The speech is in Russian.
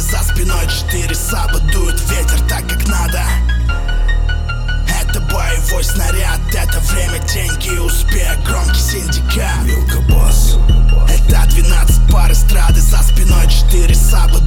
эстрады, за спиной 4 саба, дует ветер так, как надо. Это боевой снаряд, это время, деньги, успех, громкий синдикат. Вилка Босс. Это 12 пар эстрады, за спиной 4 саба,